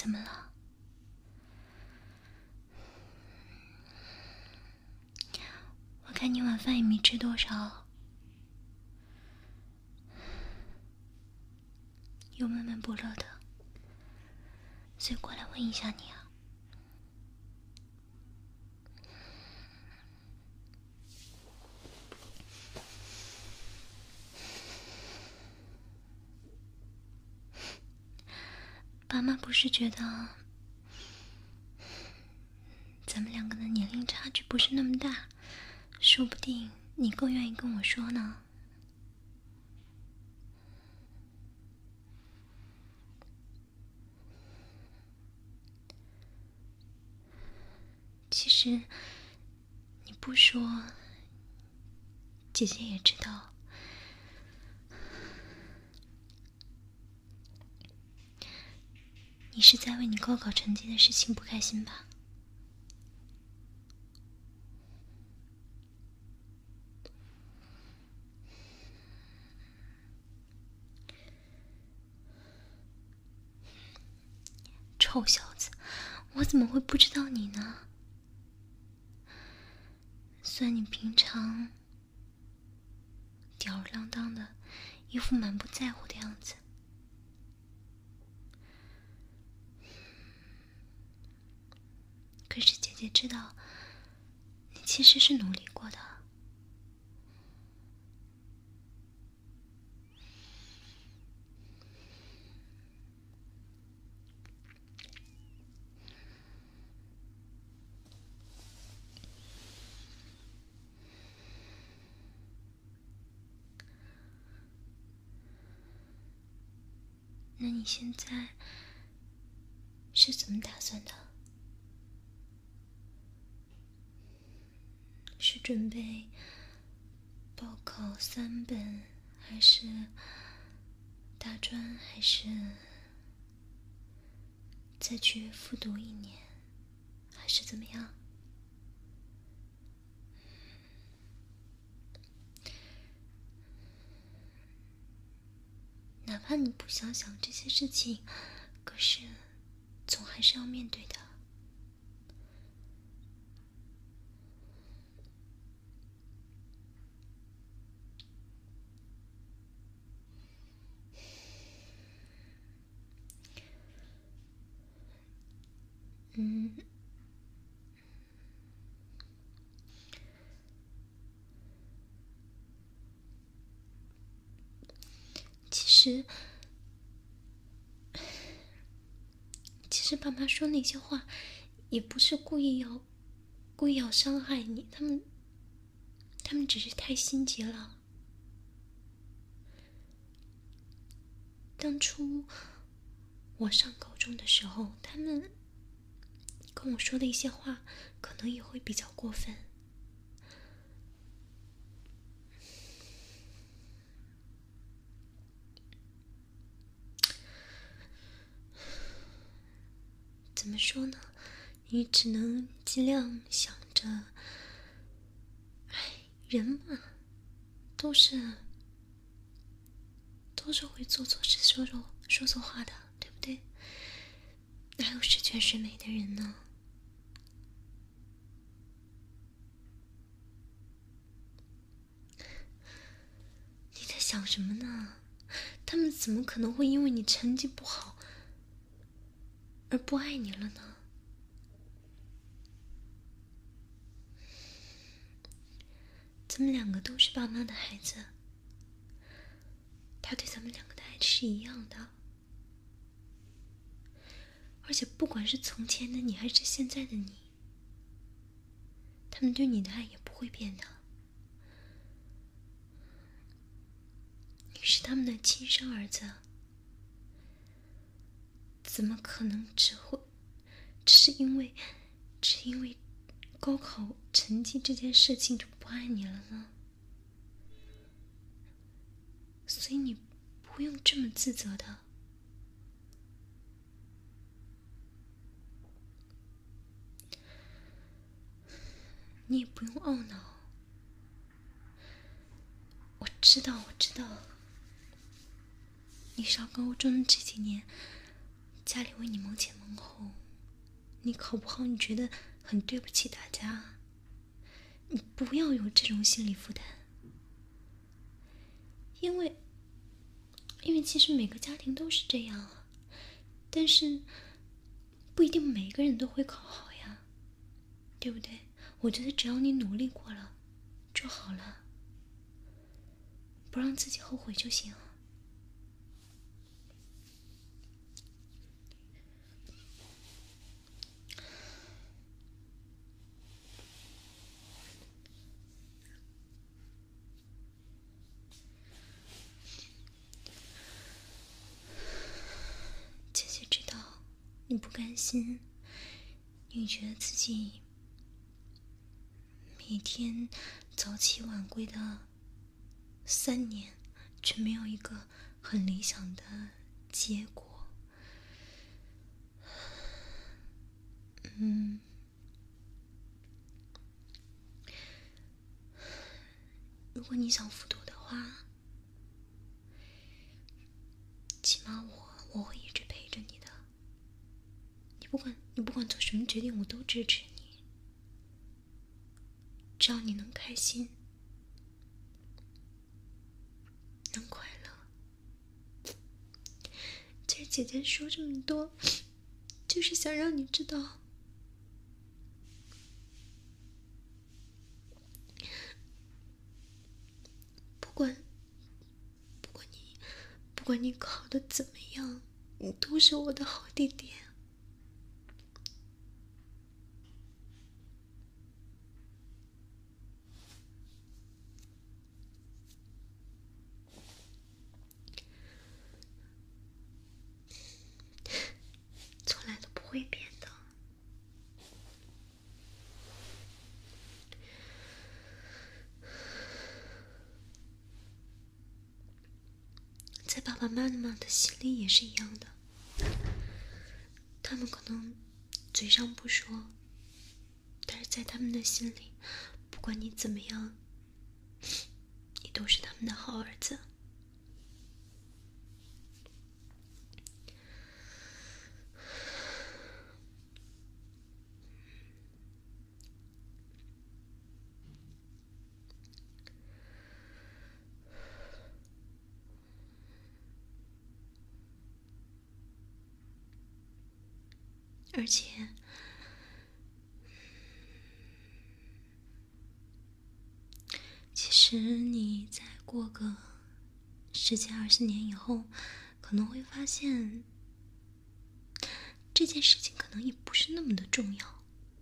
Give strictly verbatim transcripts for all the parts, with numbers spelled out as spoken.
怎么了？我看你晚饭也没吃多少，又闷闷不乐的，所以过来问一下你啊。爸妈不是觉得咱们两个的年龄差距不是那么大，说不定你更愿意跟我说呢。其实你不说，姐姐也知道。你是在为你高考成绩的事情不开心吧？臭小子，我怎么会不知道你呢？虽然你平常吊儿郎当的，一副满不在乎的样子，可是姐姐知道，你其实是努力过的。那你现在是怎么打算的？是准备报考三本，还是大专，还是再去复读一年，还是怎么样？哪怕你不想想这些事情，可是总还是要面对的。嗯，其实，其实爸妈说那些话，也不是故意要，故意要伤害你，他们，他们只是太心急了。当初我上高中的时候，他们跟我说的一些话，可能也会比较过分。怎么说呢？你只能尽量想着，哎，人嘛，都是都是会做错事、说错说错话的，对不对？哪有十全十美的人呢？你在想什么呢？他们怎么可能会因为你成绩不好而不爱你了呢？咱们两个都是爸妈的孩子，他对咱们两个的爱是一样的。而且不管是从前的你还是现在的你，他们对你的爱也不会变的。你是他们的亲生儿子，怎么可能只会只是因为只因为高考成绩这件事情就不爱你了呢？所以你不用这么自责的。你也不用懊恼。我知道，我知道，你上高中这几年家里为你忙前忙后，你考不好，你觉得很对不起大家。你不要有这种心理负担，因为，因为其实每个家庭都是这样啊，但是不一定每个人都会考好呀，对不对？我觉得只要你努力过了就好了，不让自己后悔就行。姐姐知道你不甘心，你觉得自己每天早起晚归的三年，却没有一个很理想的结果。嗯，如果你想复读的话，起码我我会一直陪着你的。你不管你不管做什么决定，我都支持你。只要你能开心，能快乐。其实姐姐说这么多，就是想让你知道，不管不管你不管你考得怎么样，你都是我的好弟弟。从来都不会变的。在爸爸妈妈的心里也是一样的，他们可能嘴上不说，但是在他们的心里，不管你怎么样，你都是他们的好儿子。而且，其实你再过个十几二十年以后，可能会发现这件事情可能也不是那么的重要。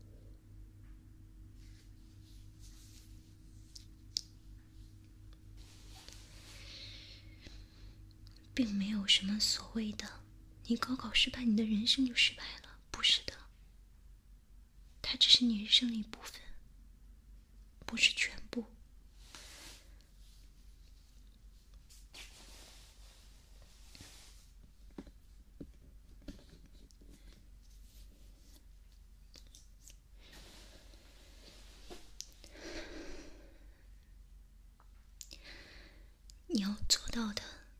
并没有什么所谓的你高考失败，你的人生就失败了，不是的，它只是你人生的一部分，不是全部。你要做到的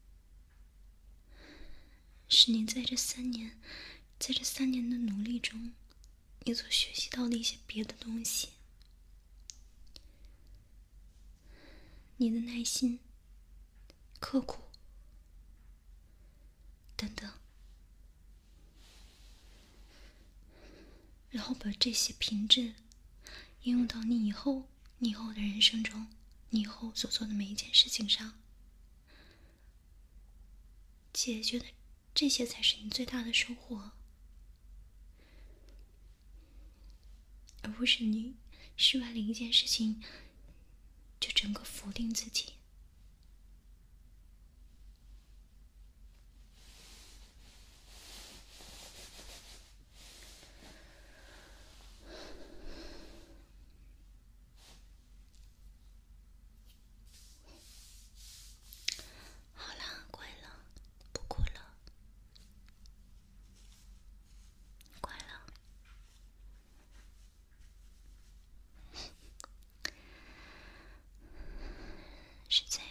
是你在这三年在这三年的努力中，你所学习到的一些别的东西，你的耐心、刻苦等等，然后把这些品质应用到你以后你以后的人生中，你以后所做的每一件事情上。姐觉得这些才是你最大的收获，而不是你失败了一件事情就整个否定自己。好啦，乖了，不哭了，乖了。是在